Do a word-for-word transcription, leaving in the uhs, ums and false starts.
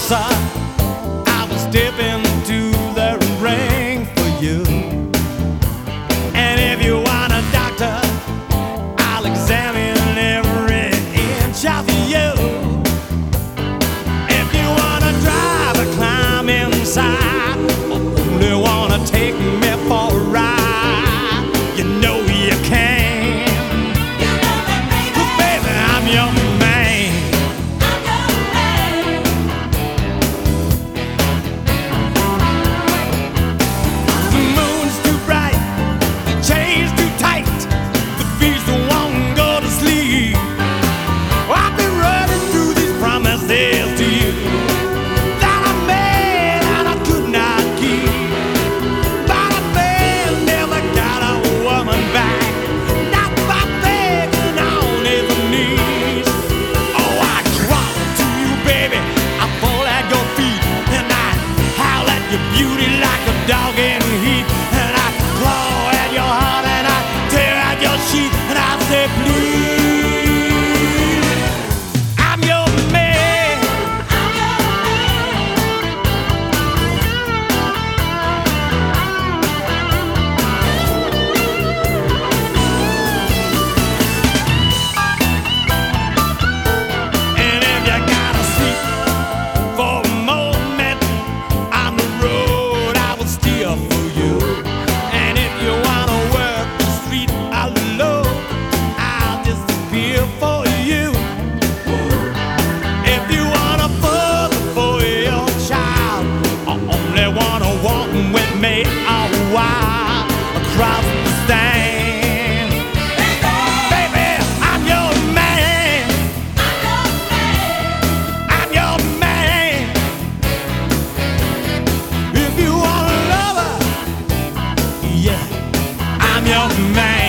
closer, I will step into the ring for you. And if you want a doctor, I'll examine every inch of you. If you wanna drive or climb inside, or only wanna take me for a ride, you know you can. You know that, baby. 'Cause baby, I'm your man. I'm your man. The moon's too bright, the chain's too tight, the beast won't go to sleep. I've been running through these promises to you that I made and I could not keep. But a man never got a woman back, not by begging on his knees. Oh, I drop to you, baby, I fall at your feet, and I howl at your beauty like a dog in heat. And I claw at your heart and I tear at your sheet, and I say, please, I'm your man. I'm your man. And if you gotta sleep for a moment on the road, I will steer for you. And if you wanna work the street alone, I'll disappear for you. If you wanna father for your child, I only wanna walk with me a while across the stand. Baby, I'm your man. I'm your man. If you want a lover, yeah, I'm your man.